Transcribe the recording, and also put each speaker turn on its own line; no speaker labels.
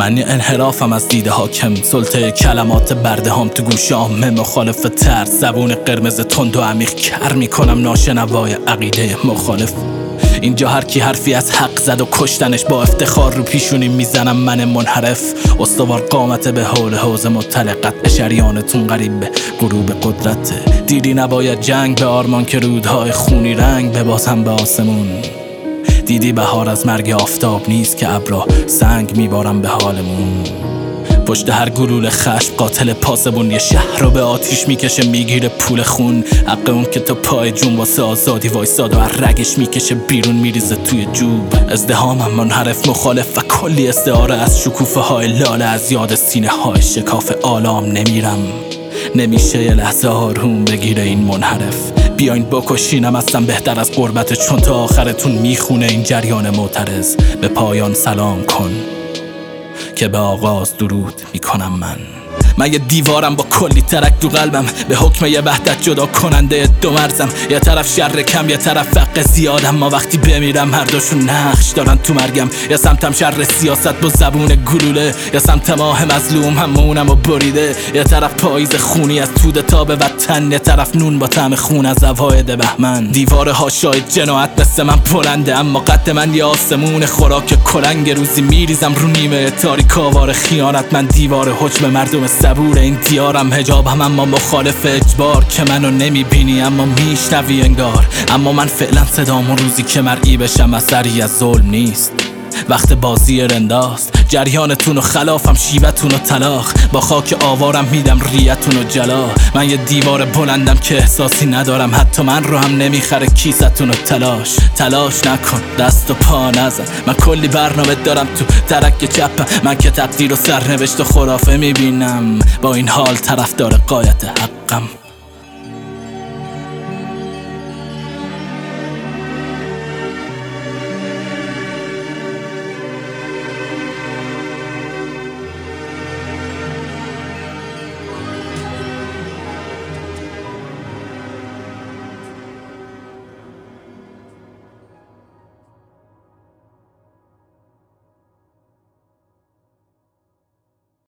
من یه انحرافم از دید حاکم، سلطه کلمات برده هم تو گوشام، مخالف ترس، زبون قرمز تند و عمیق کر میکنم ناشنوای عقیده مخالف. اینجا هر کی حرفی از حق زد و کشتنش با افتخار رو پیشونی میزنم من منحرف. استوار قامت به حول حوض مطلقت، شریانتون قریب به غروب قدرت. دیدی نباید جنگ به آرمان که رودهای خونی رنگ ببازم به آسمون. دیدی بهار از مرگ آفتاب نیست که ابرا سنگ میبارم به حالمون. پشت هر گلوله خشم قاتل پاسبون یه شهر رو به آتیش میکشه، میگیره پول خون. حق اون که تو پای جون واسه آزادی وایساد و هر رگش میکشه بیرون میریزه توی جوب. ازدهامم منحرف مخالف و کلی استعاره از شکوفه های لاله، از یاد سینه های شکاف آلام نمیرم. نمیشه یه لحظه آروم بگیره این منحرف. بیاین بکشینم هستم بهتر از قربت، چون تا آخرتون میخونه این جریان معترض. به پایان سلام کن که به آغاز درود میکنم من یه دیوارم با کلی ترک تو قلبم، به حکم یه وحدت جدا کننده دو مرزم. یه طرف شر کم یه طرف فقر زیادم، ما وقتی بمیرم هر دوشون نقش دارن تو مرگم. یه سمتم شر سیاست با زبون گلوله، یه سمت ماه مظلوم همونم و بریده. یه طرف پاییز خونی از توده تا به وطن، یه طرف نون با طعم خون از عواید بهمن. دیوار هاشای جنایت مثل من بلنده، اما قد من یه آسمون خوراک کلنگ. روزی میریزم رو نیمه تاریک آوار خیانت، من دیوار حجم مردم صبور این دیارم. حجابم اما مخالف اجبار، که منو نمیبینی اما میشنوی انگار. اما من فعلا صدام روزی که مرئی بشم اثری از ظلم نیست. وقت بازی رنداست، جریانتون و خلافم شیوتون و طلاق. با خاک آوارم میدم ریتون و جلا. من یه دیوار بلندم که احساسی ندارم، حتی من رو هم نمیخره کیستون و تلاش نکن دست و پا نزن. من کلی برنامه دارم تو ترک چپم، من که تقدیر و سرنوشت و خرافه میبینم. با این حال طرفدار غایت حقم.